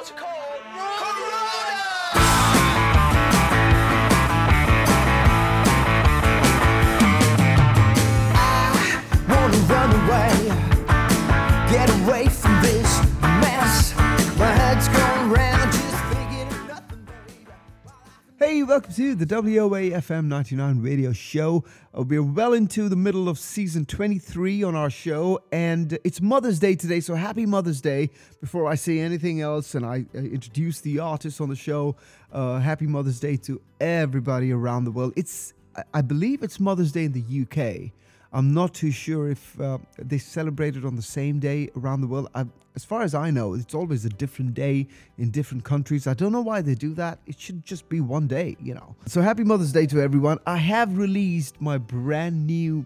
What's it called? Corona! I wanna run away, get away from this mess. My head's going round, just thinking of nothing, baby. Hey, welcome to the WOA FM 99 radio show. We're well into the middle of season 23 on our show, and it's Mother's Day today, so happy Mother's Day. Before I say anything else and I introduce the artists on the show, happy Mother's Day to everybody around the world. I believe it's Mother's Day in the UK. I'm not too sure if they celebrate it on the same day around the world. As far as I know, it's always a different day in different countries. I don't know why they do that. It should just be one day, you know. So happy Mother's Day to everyone. I have released my brand new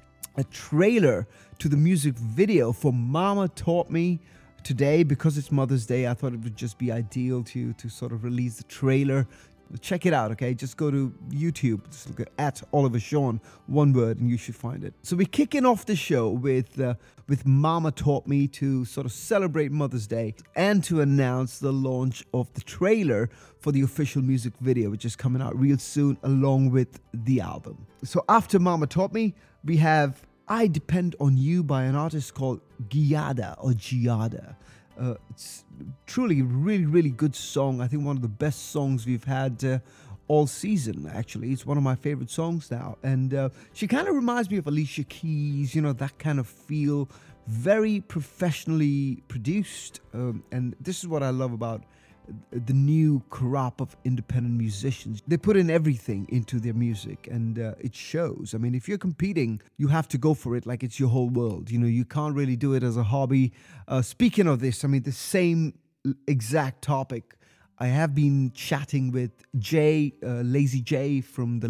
trailer to the music video for Mama Taught Me today. Because it's Mother's Day, I thought it would just be ideal to sort of release the trailer. Check it out, okay? Just go to YouTube, just look at Oliver Sean, one word, and you should find it. So we're kicking off the show with Mama Taught Me to sort of celebrate Mother's Day and to announce the launch of the trailer for the official music video, which is coming out real soon, along with the album. So after Mama Taught Me, we have I Depend on You by an artist called Giada or Giada. It's truly a really, really good song. I think one of the best songs we've had all season, actually. It's one of my favorite songs now. And she kind of reminds me of Alicia Keys, you know, that kind of feel. Very professionally produced. And this is what I love about the new crop of independent musicians. They put in everything into their music, and it shows. I mean, if you're competing, you have to go for it like it's your whole world. You know, you can't really do it as a hobby. Speaking of this, I mean, the same exact topic. I have been chatting with Jay, Lazy J from the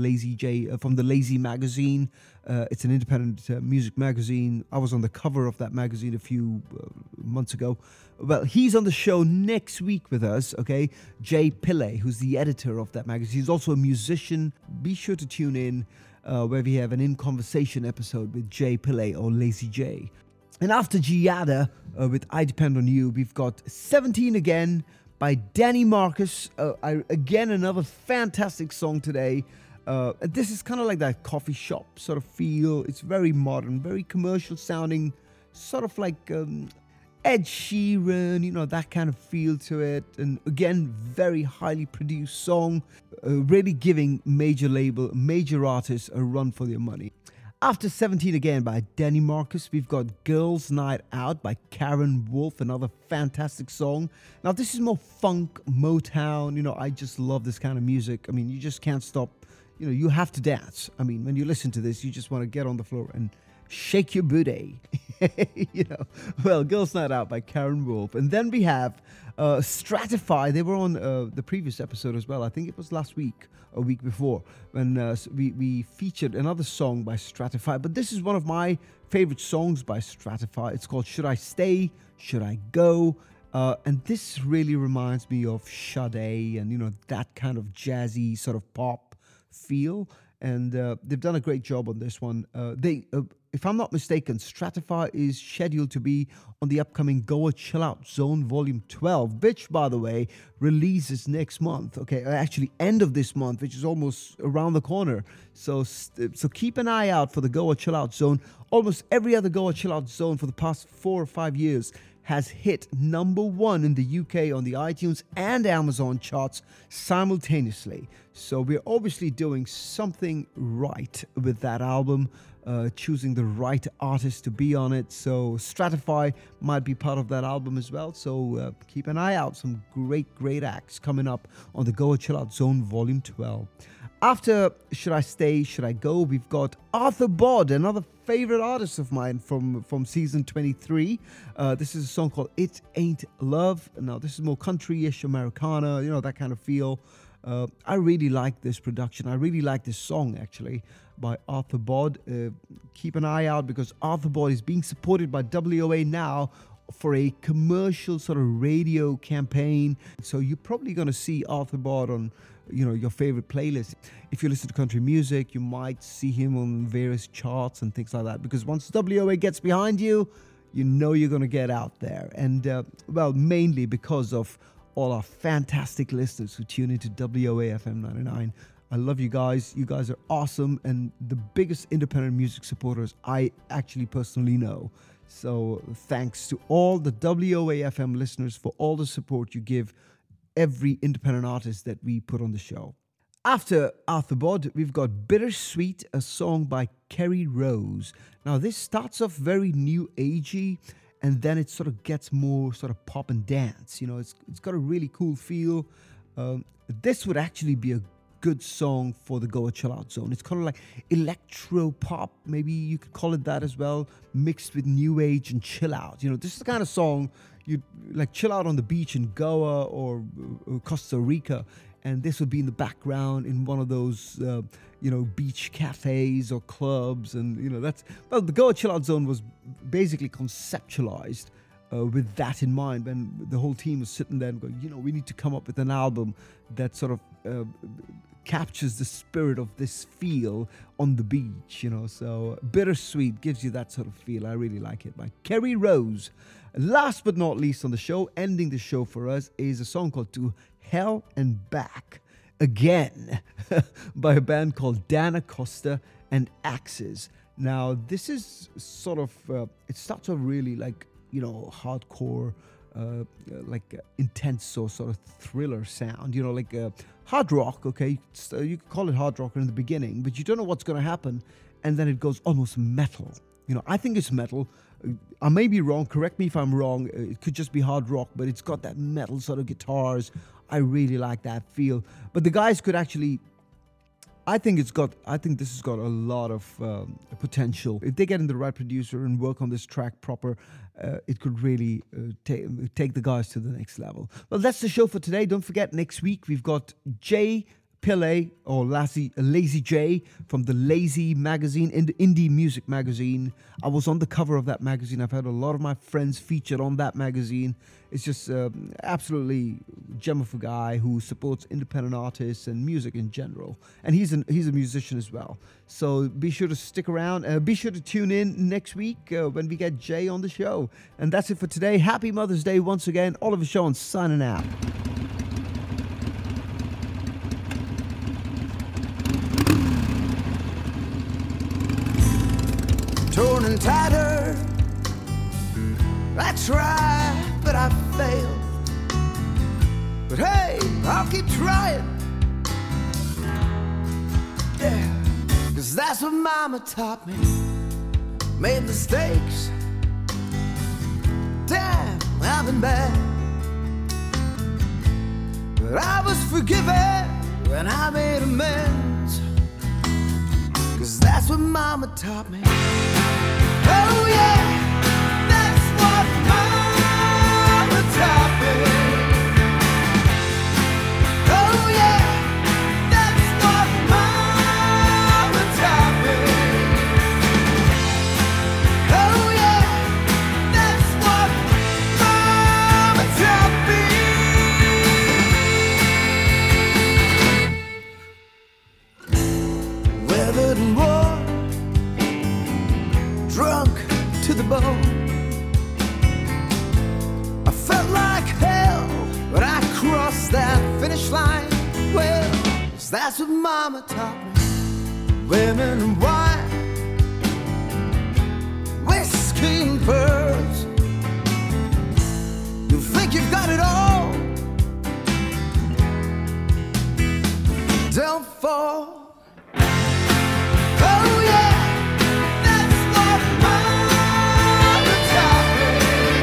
Lazy magazine. It's an independent music magazine. I was on the cover of that magazine a few months ago. Well, he's on the show next week with us, okay? Jay Pillay, who's the editor of that magazine. He's also a musician. Be sure to tune in where we have an In Conversation episode with Jay Pillay or Lazy J. And after Giada with I Depend on You, we've got 17 Again by Danny Marcus. Again, another fantastic song today. This is kind of like that coffee shop sort of feel. It's very modern, very commercial sounding, sort of like Ed Sheeran, you know, that kind of feel to it. And again, very highly produced song, really giving major artists a run for their money. After 17 Again by Danny Marcus, we've got Girls Night Out by Karen Wolf, another fantastic song. Now, this is more funk, Motown. You know, I just love this kind of music. I mean, you just can't stop. You know, you have to dance. I mean, when you listen to this, you just want to get on the floor and shake your booty. You know, well, Girls Night Out by Karen Wolf. And then we have Stratify. They were on the previous episode as well. I think it was last week, a week before, when we featured another song by Stratify. But this is one of my favorite songs by Stratify. It's called Should I Stay? Should I Go? And this really reminds me of Sade and, you know, that kind of jazzy sort of pop feel. And they've done a great job on this one. If I'm not mistaken, Stratify is scheduled to be on the upcoming Goa Chill Out Zone Volume 12, which, by the way, releases next month. Okay, actually end of this month, which is almost around the corner. So keep an eye out for the Goa Chill Out Zone. Almost every other Goa Chill Out Zone for the past 4 or 5 years has hit number 1 in the UK on the iTunes and Amazon charts simultaneously. So we're obviously doing something right with that album, choosing the right artist to be on it. So Stratify might be part of that album as well. So keep an eye out. Some great acts coming up on the Goa Chill Out Zone Volume 12. After Should I Stay, Should I Go, we've got Arthur Bod, another favorite artist of mine from season 23. This is a song called It Ain't Love. Now, this is more country-ish, Americana, you know, that kind of feel. I really like this production. I really like this song, actually, by Arthur Bod. Keep an eye out because Arthur Bod is being supported by WOA now for a commercial sort of radio campaign. So you're probably going to see Arthur Bod on, you know, your favorite playlist. If you listen to country music, you might see him on various charts and things like that. Because once WOA gets behind you, you know you're going to get out there. And, well, mainly because of all our fantastic listeners who tune into WOAFM 99. I love you guys. You guys are awesome and the biggest independent music supporters I actually personally know. So thanks to all the WOAFM listeners for all the support you give every independent artist that we put on the show. After Arthur Bod, we've got Bittersweet, a song by Kerry Rose. Now this starts off very new agey and then it sort of gets more sort of pop and dance. You know, it's got a really cool feel. This would actually be a good song for the Goa Chill Out Zone. It's kind of like electro pop, maybe you could call it that as well, mixed with new age and chill out. You know, this is the kind of song you'd like chill out on the beach in Goa or Costa Rica, and this would be in the background in one of those beach cafes or clubs. And the Goa Chill Out Zone was basically conceptualized with that in mind, when the whole team was sitting there and going, we need to come up with an album that sort of captures the spirit of this feel on the beach, So Bittersweet gives you that sort of feel. I really like it, by Kerry Rose. Last but not least on the show, ending the show for us, is a song called To Hell and Back Again by a band called Dan Acosta and Axes. Now, this is sort of, it starts off really like, hardcore, intense or sort of thriller sound, like hard rock, okay? You could call it hard rock in the beginning, but you don't know what's going to happen, and then it goes almost metal. I think it's metal. I may be wrong, correct me if I'm wrong. It could just be hard rock, but it's got that metal sort of guitars. I really like that feel. But the guys could actually, I think this has got a lot of potential. If they get in the right producer and work on this track proper, it could really take the guys to the next level. Well, that's the show for today. Don't forget, next week we've got Jay Pillay, or Lazy J, from the Lazy magazine, indie music magazine. I was on the cover of that magazine. I've had a lot of my friends featured on that magazine. It's just absolutely gem of a guy who supports independent artists and music in general. And he's a musician as well. So be sure to stick around. Be sure to tune in next week when we get Jay on the show. And that's it for today. Happy Mother's Day once again. Oliver Sean signing out. Torn and tattered, I tried, but I failed. But hey, I'll keep trying. Yeah, 'cause that's what Mama taught me. Made mistakes, damn, I've been bad. But I was forgiven when I made amends. 'Cause that's what Mama taught me. Oh yeah, that's what Mama taught me. Oh yeah, that's what Mama taught me. Oh yeah, that's what Mama taught me. Weathered and worn, drunk to the bone. I felt like hell when I crossed that finish line. Well, 'cause that's what Mama taught me. Women and wine, whiskey and pearls. You think you've got it all, don't fall. Oh yeah, that's what Mama taught me.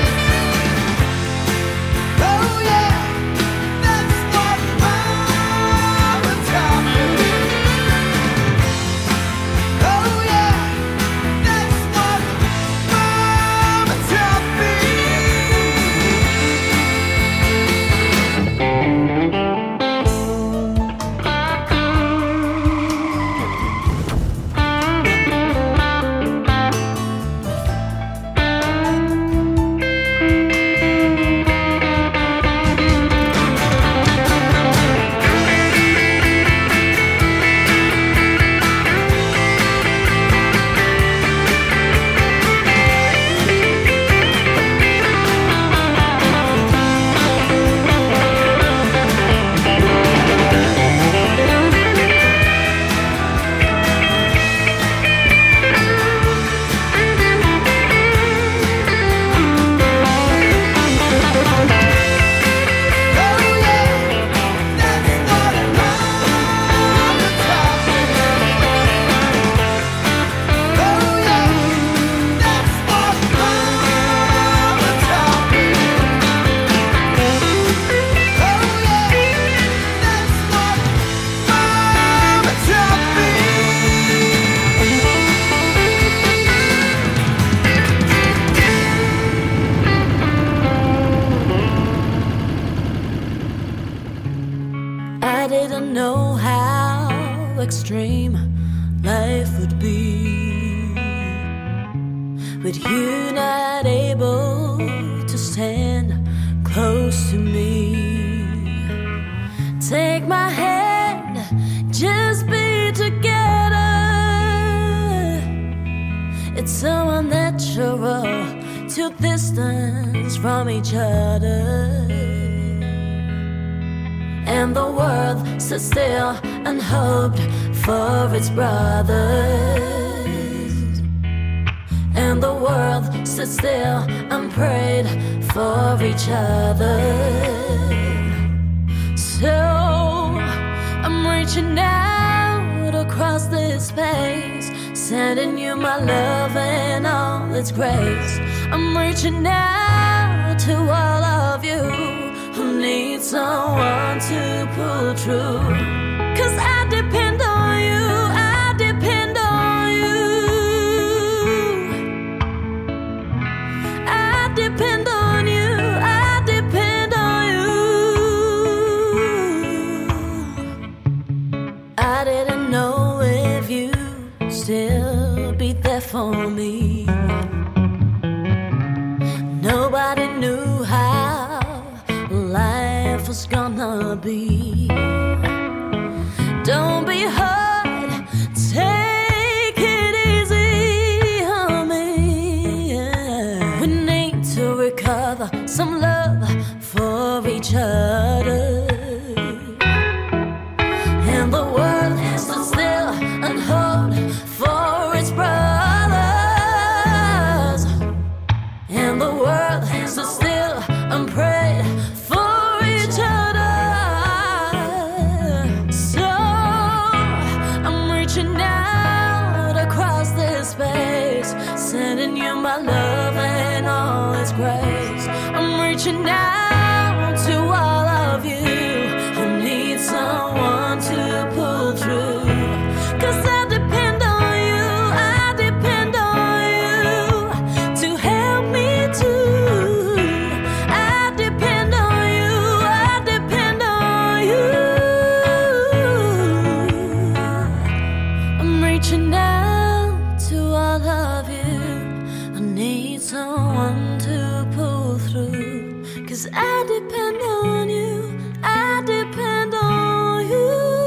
Oh yeah, that's what Mama taught me. Oh yeah, that's what Mama taught me. I didn't know how extreme life would be with you not able to stand close to me. Take my hand, just be together. It's so unnatural to distance from each other. And the world stood still and hoped for its brothers. And the world stood still and prayed for each other. So I'm reaching out across this space, sending you my love and all its grace. I'm reaching out to all of you who need someone to pull through. 'Cause I depend on you, I depend on you. I depend on you, I depend on you. I didn't know if you still be there for me. Nobody knew how life was gonna be. Don't be hurt, take it easy on me. Yeah. We need to recover some love for each other. And the world stood still and hoped for its brothers. And the world stood still and prayed for each other. So I'm reaching out across this space, sending you my love and all its grace. I'm reaching out to all of you who need someone to pull through. 'Cause I depend on you, I depend on you to help me too. I depend on you, I depend on you. I'm reaching out to all of you. I need someone to pull through. 'Cause I depend on you, I depend on you.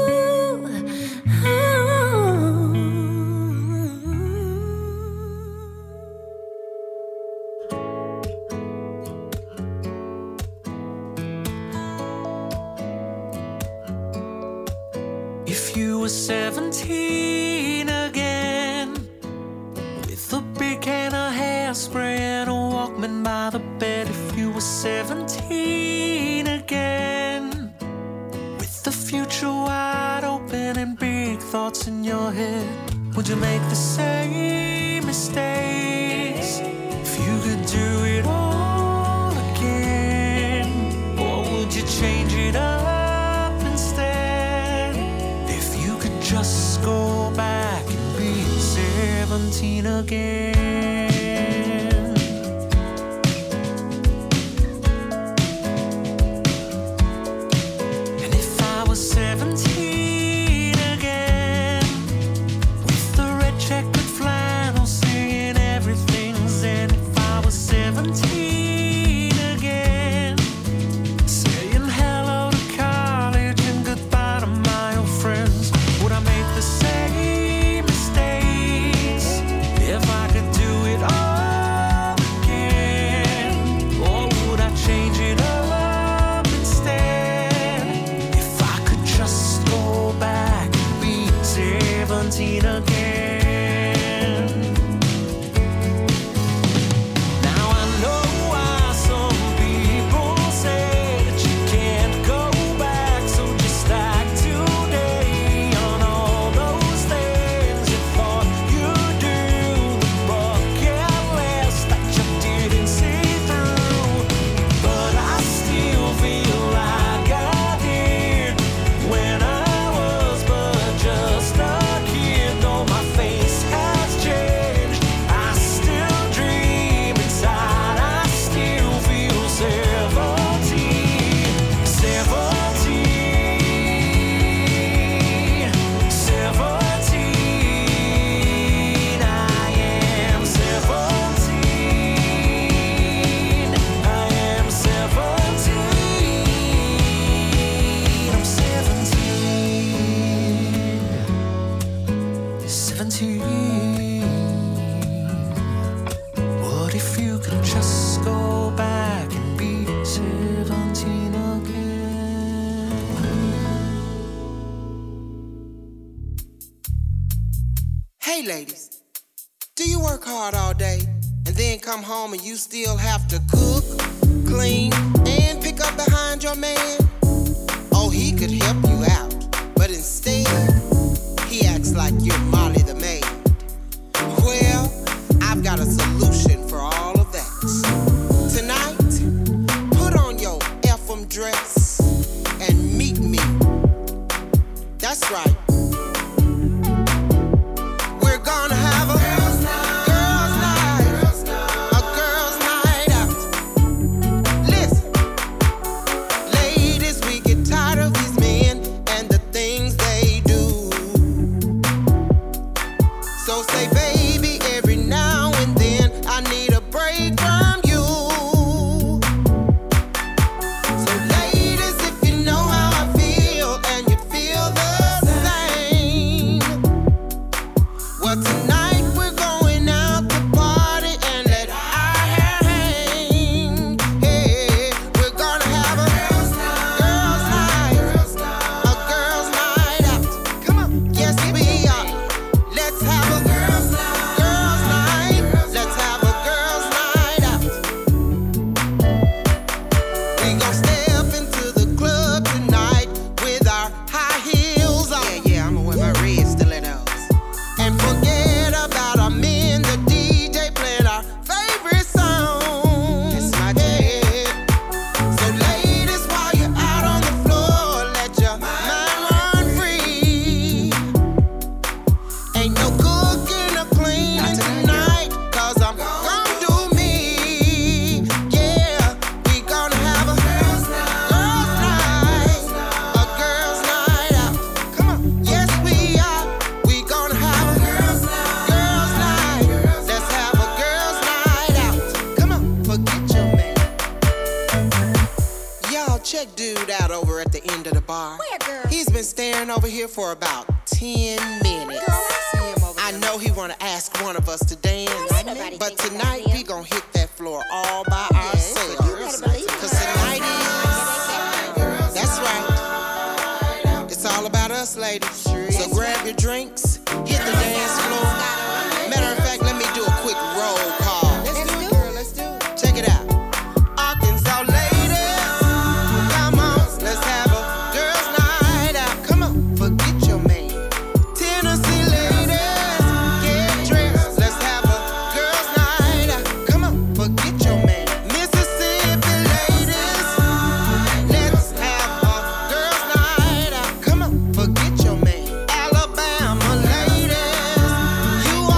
If you were 17 again, with a big can of hairspray and a Walkman by the bed. If you were 17 again, with the future wide open and big thoughts in your head, would you make the same mistakes if you could do it all again? Or would you change it up instead? If you could just go back and be 17 again. And if I was 17 again, with the red checkered flannel singing everything's in. If I was 17 again, saying hello to college and goodbye to my old friends, would I make the same mistakes if I could do it Hey ladies, do you work hard all day and then come home and you still have to cook, clean, and pick up behind your man? Oh, he could help you out, but instead, he acts like you're Molly the maid. Well, I've got a solution for all of that. Tonight, put on your FM dress and meet me. That's right. We're gonna have a girls' night, a girls' night out. Listen, ladies, we get tired of these men and the things they do. So say, baby, every now and then I need a break from you. So ladies, if you know how I feel and you feel the same, well, tonight we're going out to party and let our hair hang. Hey, we're gonna have a girls' night, a girls' night out. Come on, yes we are. Let's have a girls' night. Let's have a girls' night out. We gon' step into the club tonight with our high heels on. Yeah, I'ma wear my red stilettos. And forget about our men, the DJ playing our favorite song. That's my dad. So ladies, while you're out on the floor, let your mind run free. Ain't no cooking or cleaning tonight, cause I'm gonna do me. Yeah, we gonna have a girls' night, a girls' night out. Come on, yes we are. We gonna have a girls' night. Let's have a girls' night out. Come on, forget your man. Y'all check dude out over at the end of the bar. Where, girl? He's been staring over here for about 10 minutes. I know he wanna ask one of us to dance, ain't nobody but thinking tonight about him. we gon' hit that floor all by ourselves. you better believe it. 'Cause tonight is, that's right. It's all about us, ladies. So grab your drinks, hit the dance floor. Matter of fact, let me do a quick roll call. Let's do it, girl. Let's do it. Check it out. Arkansas ladies, come on, let's have a girls' night out. Come on, forget your man. Tennessee ladies, get dressed. Let's have a girls' night out. Come on, forget your man. Mississippi ladies, let's have a girls' night out. Come on, forget your man. Alabama ladies, you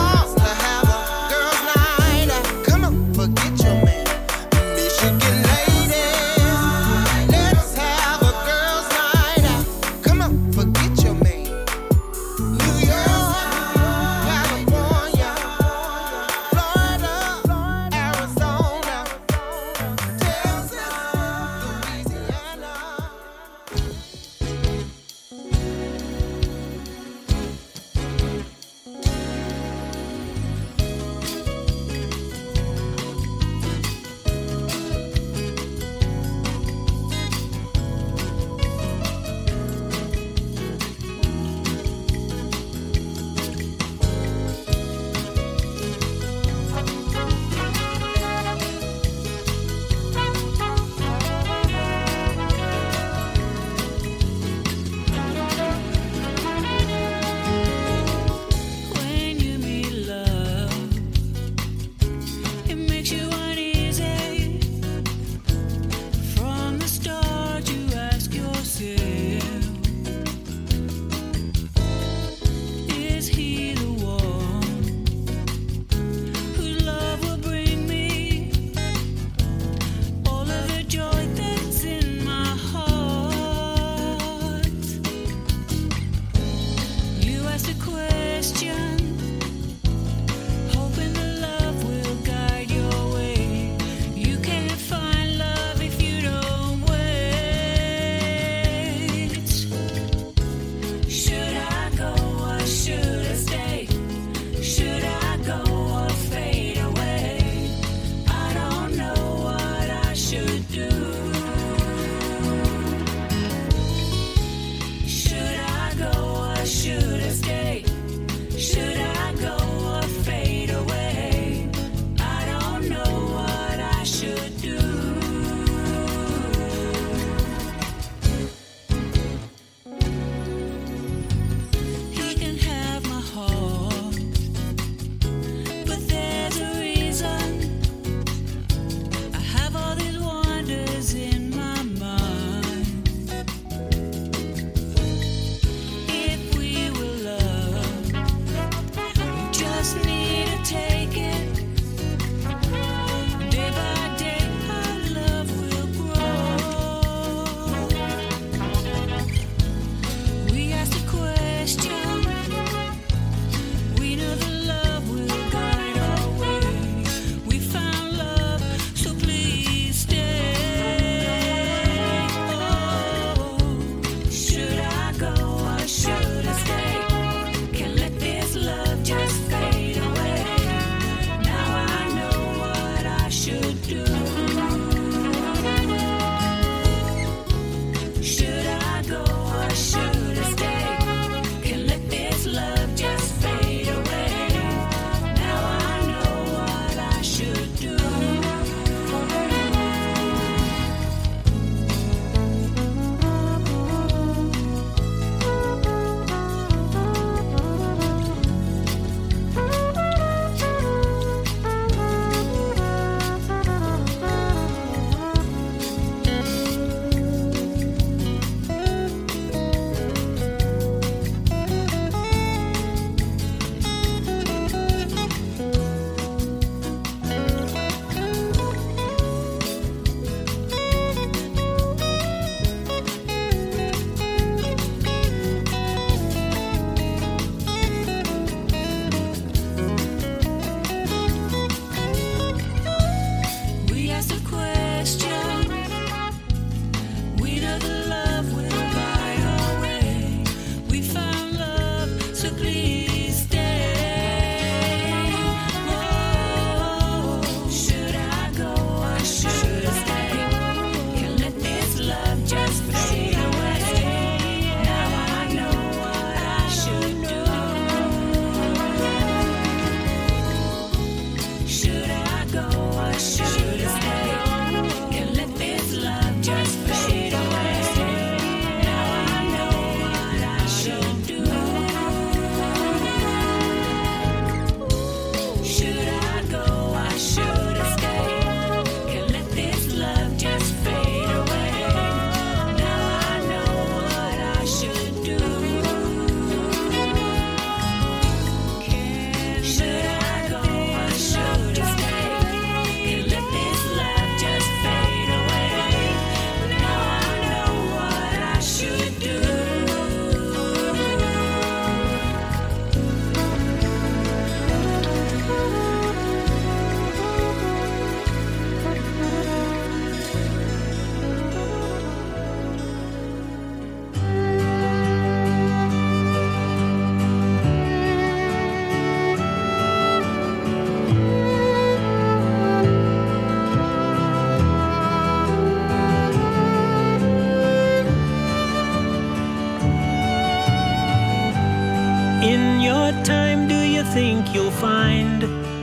that time do you think you'll find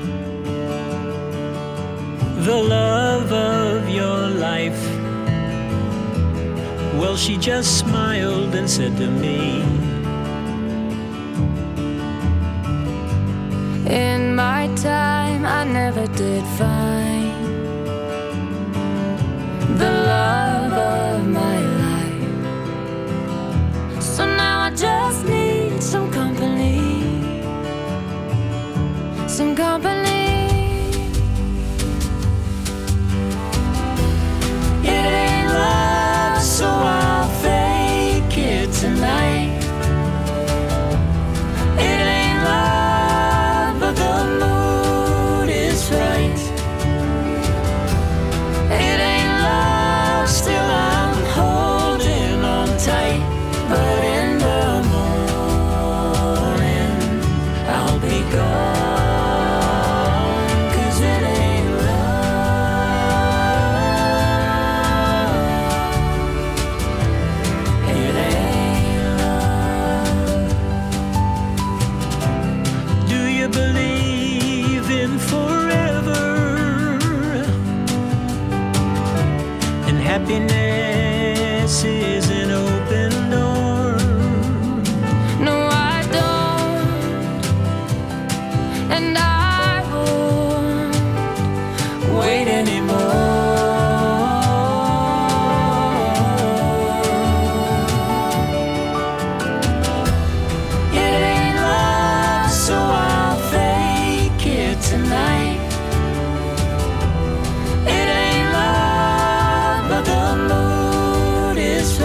the love of your life? Well, she just smiled and said to me, in my time I never did find the love of my life. So now I just need some company. Some company. It ain't love, so I'll fake it tonight. It ain't love, but the mood is right. It ain't love, still I'm holding on tight. But in the morning I'll be gone, 'cause it ain't love. It ain't love. do you believe in forever and happiness is an open door? No, I don't, and I won't wait anymore. It ain't love, so I'll fake it tonight. It ain't love, but the mood is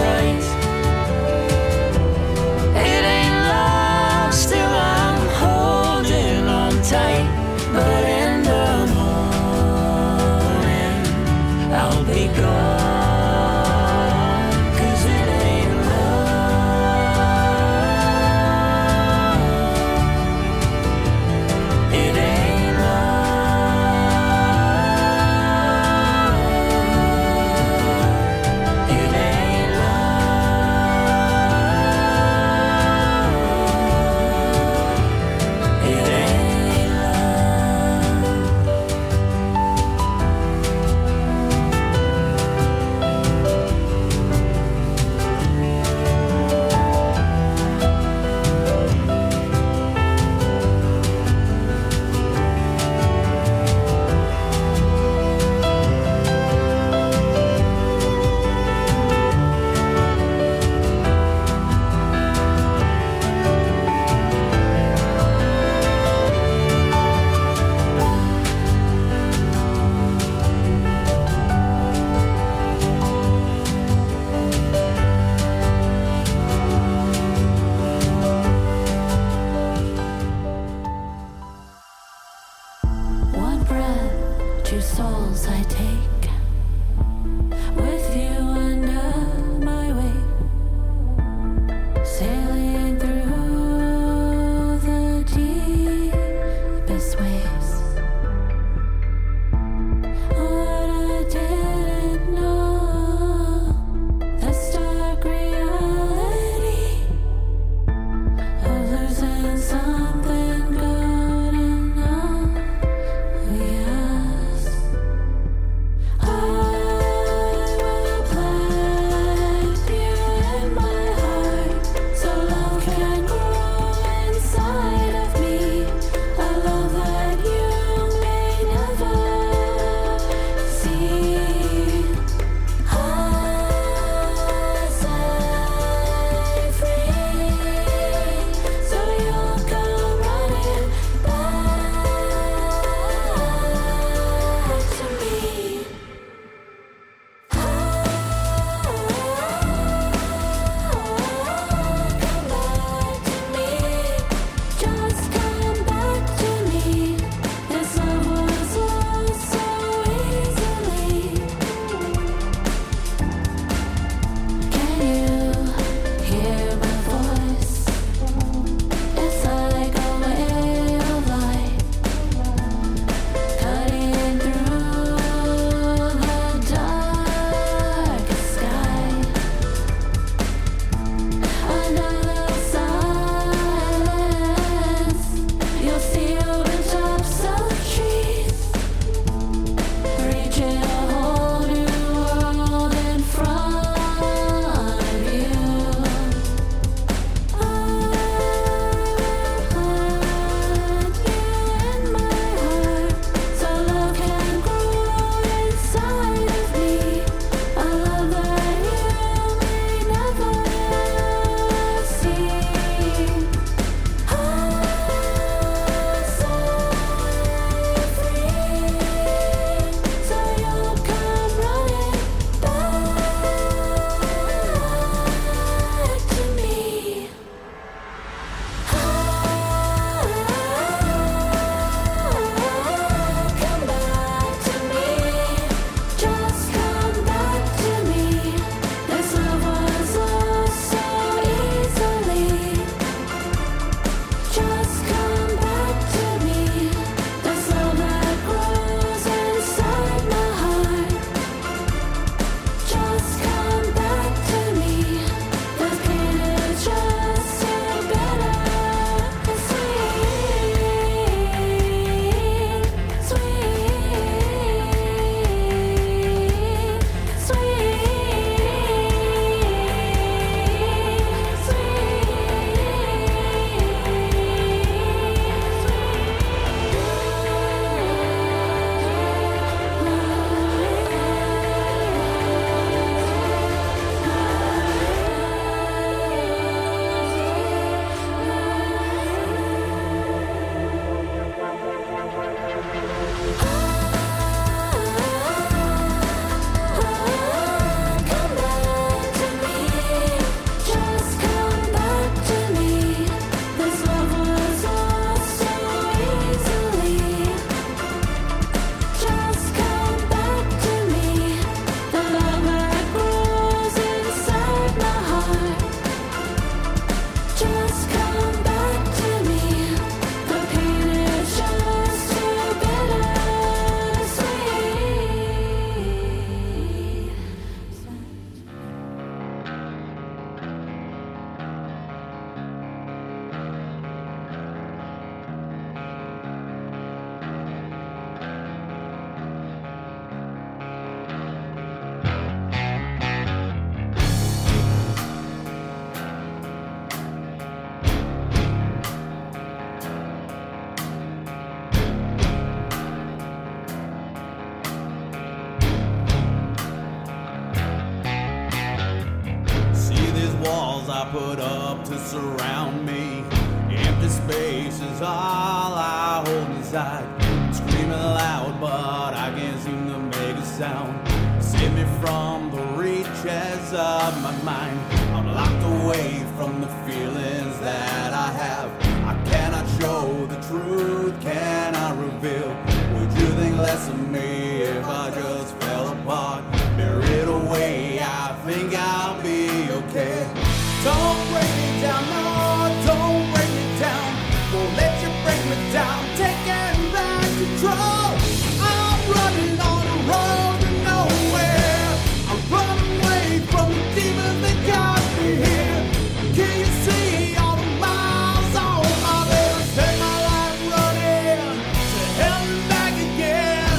walls I put up to surround me. Empty space is all I hold inside. I'm screaming loud, but I can't seem to make a sound. Save me from the reaches of my mind. I'm locked away from the feelings that I have. I cannot show the truth, cannot reveal. Would you think less of me if I just fell apart? Buried away, I think I'll be okay. Don't break me down, no, don't break me down. Won't let you break me down, taking back control. I'm running on a road to nowhere. I'm running away from the demons that got me here. Can you see all the miles on my way? Take my life running to hell and back again.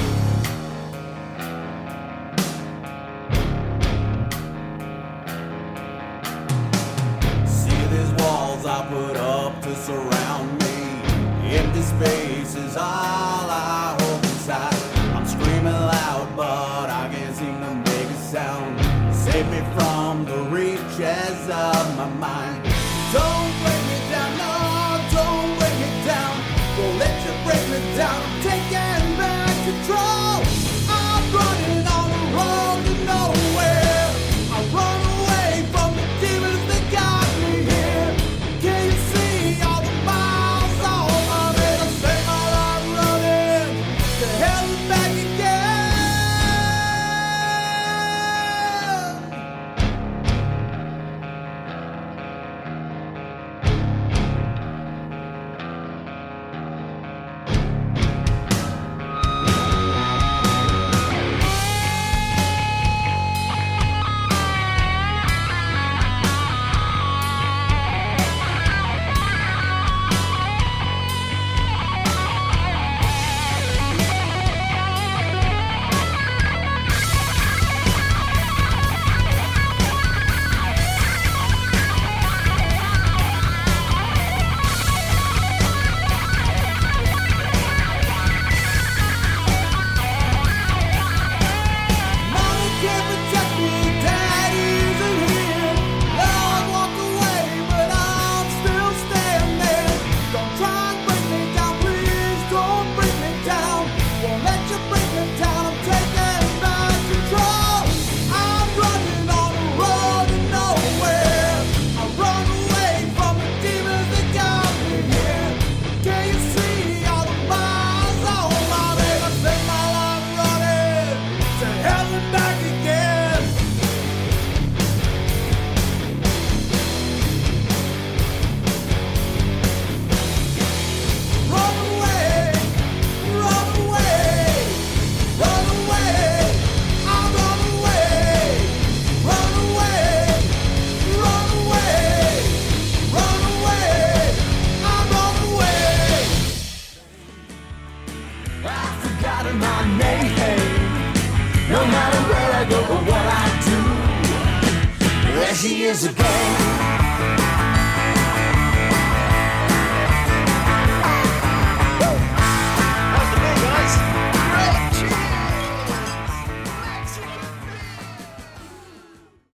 See these walls I put up to surround me. Empty space is all I hold inside. I'm screaming loud, but I can't seem to make a sound. Save me from the reaches of my mind. Don't break me down, no, don't break me down. Won't let you break me down. I'm taking back control. I'm running on the road to nowhere. I run away from the demons that got me here. Can you see all the miles on my way? I spend my life running to hell and back again. Mommy can't protect me, Daddy isn't here. Now I walk away, but I'm still standing. Don't try and break me down, please don't break me down. Won't let you break me down, I'm taking back control. I'm running on the road to nowhere. I run away from the demons that got me here. Can you see all the miles on my way? I spend my life running to hell and back again. Run away, run away, run away. I run away, run away, run away, run away. I run away. I've forgotten my name. No matter where I go or what I do, there she is again.